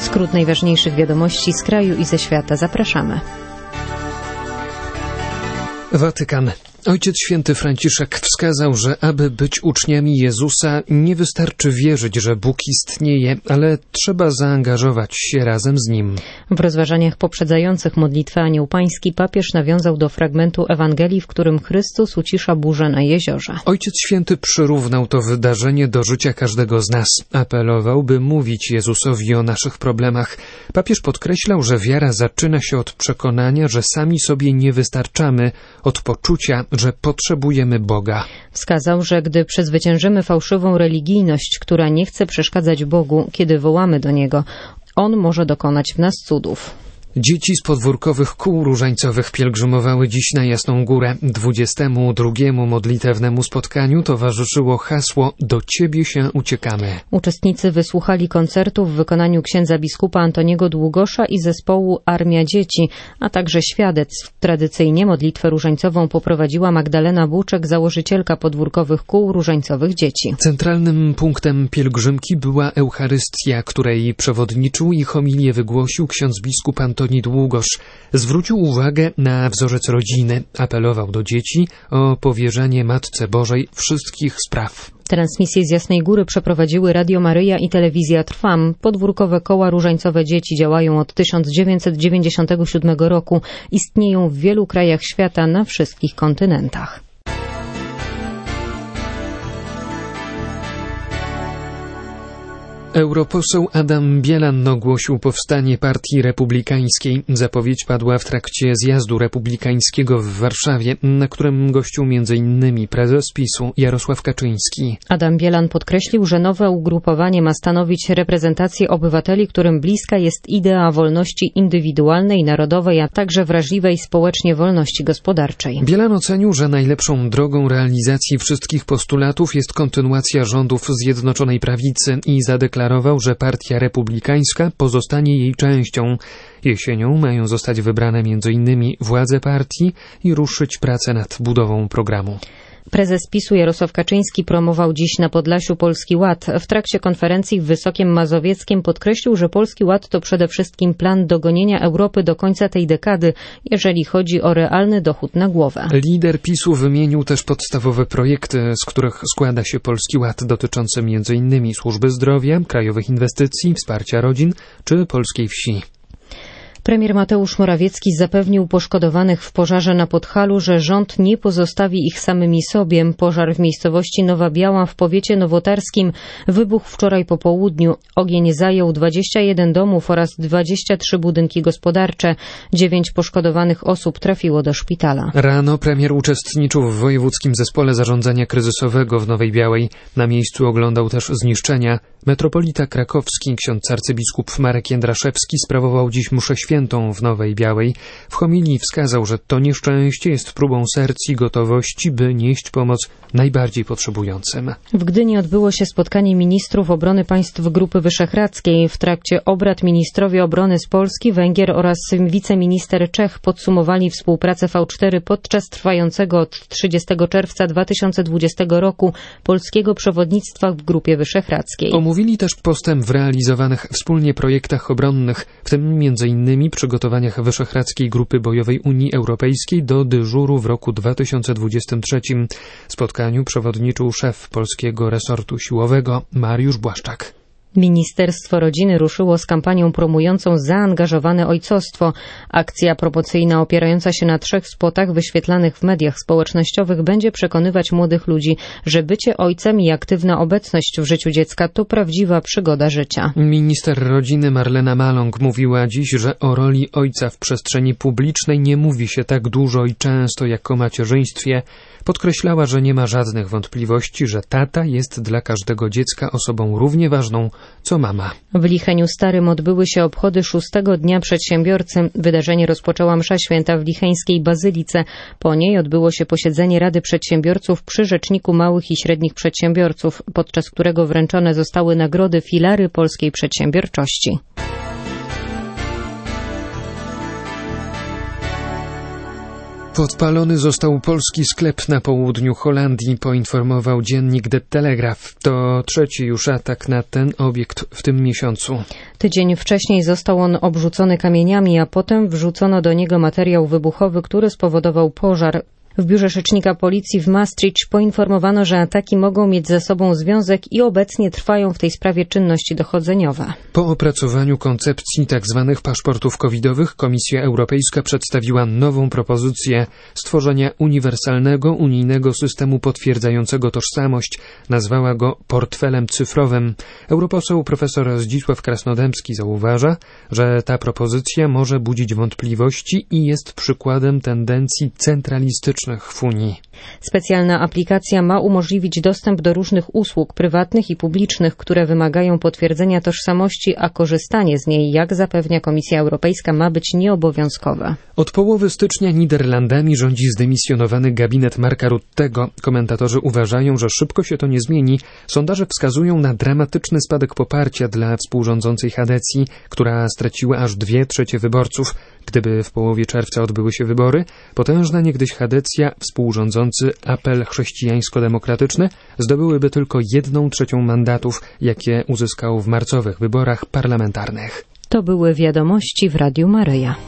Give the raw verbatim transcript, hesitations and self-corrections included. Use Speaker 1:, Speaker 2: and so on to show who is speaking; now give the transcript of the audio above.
Speaker 1: Skrót najważniejszych wiadomości z kraju i ze świata. Zapraszamy.
Speaker 2: Watykan. Ojciec Święty Franciszek wskazał, że aby być uczniami Jezusa, nie wystarczy wierzyć, że Bóg istnieje, ale trzeba zaangażować się razem z Nim.
Speaker 1: W rozważaniach poprzedzających modlitwę Anioł Pański papież nawiązał do fragmentu Ewangelii, w którym Chrystus ucisza burzę na jeziorze.
Speaker 2: Ojciec Święty przyrównał to wydarzenie do życia każdego z nas. Apelował, by mówić Jezusowi o naszych problemach. Papież podkreślał, że wiara zaczyna się od przekonania, że sami sobie nie wystarczamy, od poczucia, że potrzebujemy Boga.
Speaker 1: Wskazał, że gdy przezwyciężymy fałszywą religijność, która nie chce przeszkadzać Bogu, kiedy wołamy do Niego, On może dokonać w nas cudów.
Speaker 2: Dzieci z podwórkowych kół różańcowych pielgrzymowały dziś na Jasną Górę. dwudziestemu drugiemu modlitewnemu spotkaniu towarzyszyło hasło „Do Ciebie się uciekamy”.
Speaker 1: Uczestnicy wysłuchali koncertu w wykonaniu księdza biskupa Antoniego Długosza i zespołu Armia Dzieci, a także świadectw. Tradycyjnie modlitwę różańcową poprowadziła Magdalena Buczek, założycielka podwórkowych kół różańcowych dzieci.
Speaker 2: Centralnym punktem pielgrzymki była Eucharystia, której przewodniczył i homilię wygłosił ksiądz biskup Antoni Długosz. Zwrócił uwagę na wzorzec rodziny. Apelował do dzieci o powierzenie Matce Bożej wszystkich spraw.
Speaker 1: Transmisję z Jasnej Góry przeprowadziły Radio Maryja i Telewizja Trwam. Podwórkowe koła różańcowe dzieci działają od tysiąc dziewięćset dziewięćdziesiątego siódmego roku. Istnieją w wielu krajach świata na wszystkich kontynentach.
Speaker 2: Europoseł Adam Bielan ogłosił powstanie Partii Republikańskiej. Zapowiedź padła w trakcie zjazdu republikańskiego w Warszawie, na którym gościł między innymi prezes PiSu Jarosław Kaczyński.
Speaker 1: Adam Bielan podkreślił, że nowe ugrupowanie ma stanowić reprezentację obywateli, którym bliska jest idea wolności indywidualnej, narodowej, a także wrażliwej społecznie wolności gospodarczej.
Speaker 2: Bielan ocenił, że najlepszą drogą realizacji wszystkich postulatów jest kontynuacja rządów Zjednoczonej Prawicy i zadeklarował, że Partia Republikańska pozostanie jej częścią. Jesienią mają zostać wybrane między innymi władze partii i ruszyć pracę nad budową programu.
Speaker 1: Prezes PiSu Jarosław Kaczyński promował dziś na Podlasiu Polski Ład. W trakcie konferencji w Wysokiem Mazowieckiem podkreślił, że Polski Ład to przede wszystkim plan dogonienia Europy do końca tej dekady, jeżeli chodzi o realny dochód na głowę.
Speaker 2: Lider PiSu wymienił też podstawowe projekty, z których składa się Polski Ład, dotyczące między innymi służby zdrowia, krajowych inwestycji, wsparcia rodzin czy polskiej wsi.
Speaker 1: Premier Mateusz Morawiecki zapewnił poszkodowanych w pożarze na Podhalu, że rząd nie pozostawi ich samymi sobie. Pożar w miejscowości Nowa Biała w powiecie nowotarskim wybuchł wczoraj po południu. Ogień zajął dwadzieścia jeden domów oraz dwadzieścia trzy budynki gospodarcze. Dziewięć poszkodowanych osób trafiło do szpitala.
Speaker 2: Rano premier uczestniczył w wojewódzkim zespole zarządzania kryzysowego w Nowej Białej. Na miejscu oglądał też zniszczenia. Metropolita krakowski, ksiądz arcybiskup Marek Jędraszewski sprawował dziś mszę świętą w Nowej Białej. W homilii wskazał, że to nieszczęście jest próbą serc i gotowości, by nieść pomoc najbardziej potrzebującym.
Speaker 1: W Gdyni odbyło się spotkanie ministrów obrony państw Grupy Wyszehradzkiej. W trakcie obrad ministrowie obrony z Polski, Węgier oraz wiceminister Czech podsumowali współpracę V cztery podczas trwającego od trzydziestego czerwca dwa tysiące dwudziestego roku polskiego przewodnictwa w Grupie Wyszehradzkiej.
Speaker 2: Omówili też postęp w realizowanych wspólnie projektach obronnych, w tym między innymi przygotowaniach Wyszehradzkiej Grupy Bojowej Unii Europejskiej do dyżuru w roku dwa tysiące dwudziestym trzecim. Spotkaniu przewodniczył szef polskiego resortu siłowego Mariusz Błaszczak.
Speaker 1: Ministerstwo Rodziny ruszyło z kampanią promującą zaangażowane ojcostwo. Akcja promocyjna opierająca się na trzech spotach wyświetlanych w mediach społecznościowych będzie przekonywać młodych ludzi, że bycie ojcem i aktywna obecność w życiu dziecka to prawdziwa przygoda życia.
Speaker 2: Minister rodziny Marlena Maląg mówiła dziś, że o roli ojca w przestrzeni publicznej nie mówi się tak dużo i często jak o macierzyństwie. Podkreślała, że nie ma żadnych wątpliwości, że tata jest dla każdego dziecka osobą równie ważną, co mama.
Speaker 1: W Licheniu Starym odbyły się obchody szóstego Dnia Przedsiębiorcy. Wydarzenie rozpoczęła msza święta w licheńskiej bazylice. Po niej odbyło się posiedzenie Rady Przedsiębiorców przy Rzeczniku Małych i Średnich Przedsiębiorców, podczas którego wręczone zostały nagrody filary polskiej przedsiębiorczości.
Speaker 2: Podpalony został polski sklep na południu Holandii, poinformował dziennik The Telegraph. To trzeci już atak na ten obiekt w tym miesiącu.
Speaker 1: Tydzień wcześniej został on obrzucony kamieniami, a potem wrzucono do niego materiał wybuchowy, który spowodował pożar. W biurze rzecznika policji w Maastricht poinformowano, że ataki mogą mieć ze sobą związek i obecnie trwają w tej sprawie czynności dochodzeniowe.
Speaker 2: Po opracowaniu koncepcji tzw. paszportów covidowych Komisja Europejska przedstawiła nową propozycję stworzenia uniwersalnego unijnego systemu potwierdzającego tożsamość. Nazwała go portfelem cyfrowym. Europoseł profesor Zdzisław Krasnodębski zauważa, że ta propozycja może budzić wątpliwości i jest przykładem tendencji centralistycznych w Unii.
Speaker 1: Specjalna aplikacja ma umożliwić dostęp do różnych usług prywatnych i publicznych, które wymagają potwierdzenia tożsamości, a korzystanie z niej, jak zapewnia Komisja Europejska, ma być nieobowiązkowe.
Speaker 2: Od połowy stycznia Niderlandami rządzi zdymisjonowany gabinet Marka Ruttego. Komentatorzy uważają, że szybko się to nie zmieni. Sondaże wskazują na dramatyczny spadek poparcia dla współrządzącej Chadecji, która straciła aż dwie trzecie wyborców. Gdyby w połowie czerwca odbyły się wybory, potężna niegdyś Chadecja, współrządzący Apel Chrześcijańsko-Demokratyczny zdobyłyby tylko jedną trzecią mandatów, jakie uzyskał w marcowych wyborach parlamentarnych.
Speaker 1: To były wiadomości w Radiu Maryja.